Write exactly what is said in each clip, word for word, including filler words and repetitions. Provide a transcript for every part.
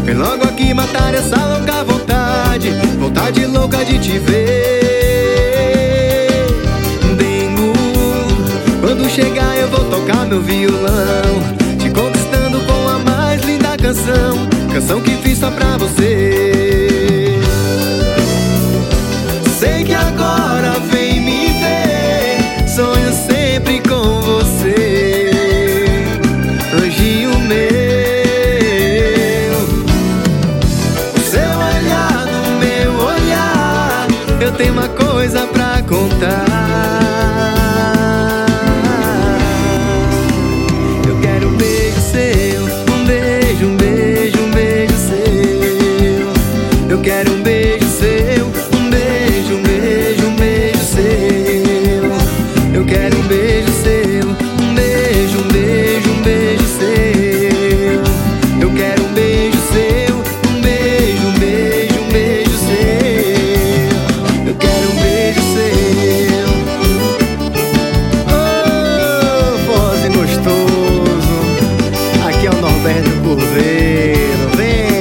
Vem logo aqui matar essa louca vontade, vontade louca de te ver. Dengo, quando chegar eu vou tocar meu violão, te conquistando com a mais linda canção, canção que fiz só pra você. Sei que agora vem me ver, sonho sempre com você, anjinho meu. O seu olhar no meu olhar, eu tenho uma coisa pra contar. Eu quero um beijo seu, um beijo, um beijo, um beijo seu. Eu quero um beijo seu, um beijo, um beijo, um beijo seu. Eu quero um beijo seu, um beijo, um beijo, um beijo seu. Eu quero um beijo seu, um beijo, um beijo, um beijo seu. Eu quero um beijo seu. Oh, forrozinho gostoso. Aqui é o Norberto Curveiro, vem.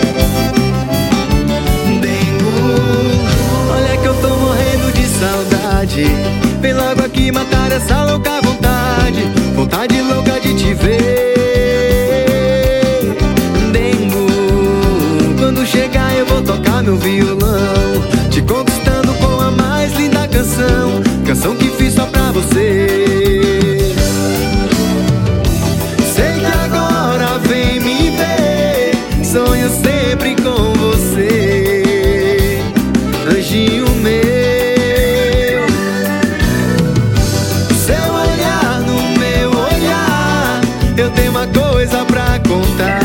Dengo, olha que eu tô morrendo de saudade. Vem logo aqui matar essa louca vontade, vontade louca de te ver. Dengo, quando chegar eu vou tocar meu violão, te conquistando com a mais linda canção, canção que fiz só pra você. Sei que agora vem me ver, sonho sempre com você, anjinho meu. Seu olhar no meu olhar, eu tenho uma coisa pra contar.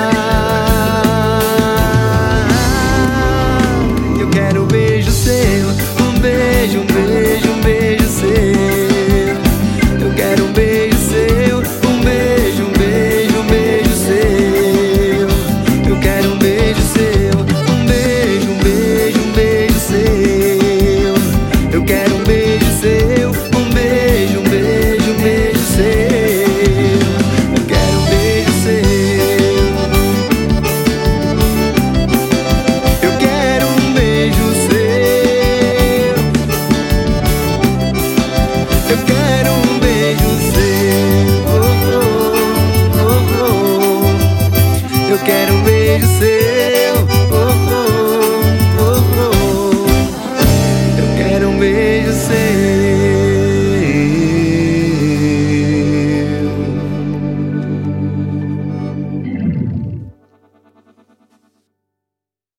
Eu quero um beijo seu, um beijo, um beijo, um beijo seu. Eu quero um beijo seu, um beijo, um beijo, um beijo seu. Eu quero um beijo seu, um beijo, um beijo, um beijo seu. Eu quero um beijo seu, um beijo, um beijo, um beijo seu. Eu quero um beijo seu. Eu quero um beijo seu. Eu quero um beijo seu. Oh, oh, oh, oh. Eu quero um beijo seu.